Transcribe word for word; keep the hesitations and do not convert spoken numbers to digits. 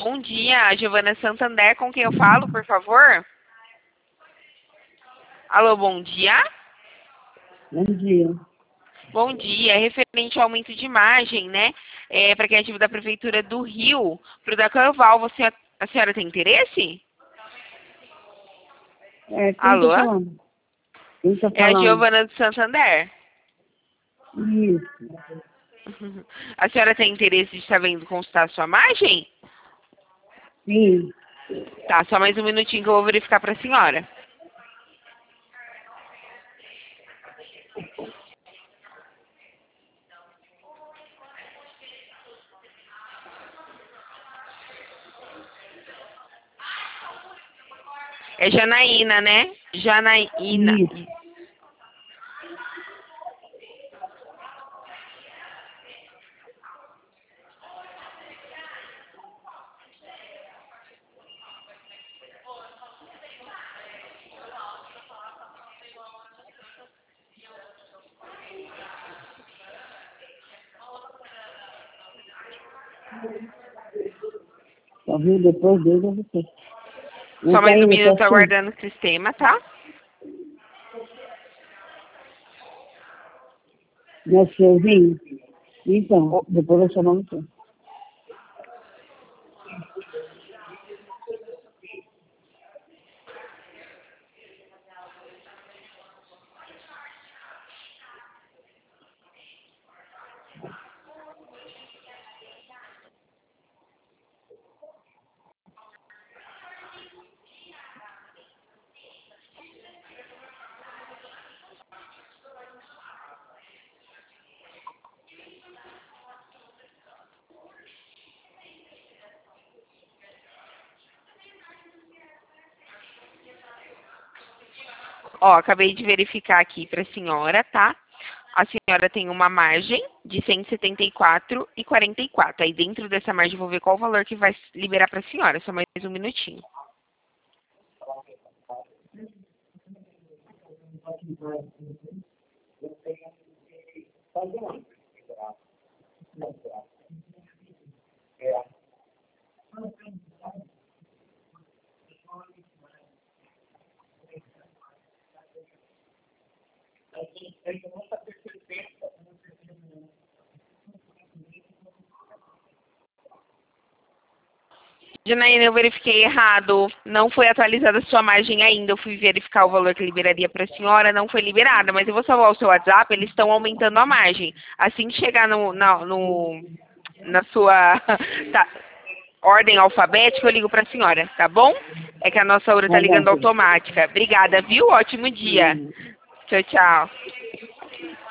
Bom dia, Giovana Santander, com quem eu falo, por favor? Alô, bom dia? Bom dia. Bom dia, é referente ao aumento de imagem, né? É, para criativo da Prefeitura do Rio, para o da Carval, você, a senhora tem interesse? É, quem Alô? tá falando? Quem tá É a falando? Giovana do Santander. Isso. A senhora tem interesse de estar vendo consultar a sua imagem? Sim. Tá, só mais um minutinho que eu vou verificar para a senhora. É Janaína, né? Janaína. Isso. Só viu depois dele eu você. Não Só tá mais um indo, minuto tá sim. aguardando o sistema, tá? Meu senhorzinho? Então, Ô, depois eu chamo você. Ó, acabei de verificar aqui para a senhora, tá? A senhora tem uma margem de cento e setenta e quatro e quarenta e quatro. Aí dentro dessa margem eu vou ver qual o valor que vai liberar para a senhora. Só mais um minutinho. Janaína, eu verifiquei errado. Não foi atualizada a sua margem ainda. Eu fui verificar o valor que liberaria para a senhora. Não foi liberada. Mas eu vou salvar o seu WhatsApp. Eles estão aumentando a margem. Assim que chegar no, na, no, na sua tá, ordem alfabética, eu ligo para a senhora, tá bom? É que a nossa hora tá Tá bom, ligando filho. automática. Obrigada, viu? Ótimo dia. Hum. Tchau, tchau.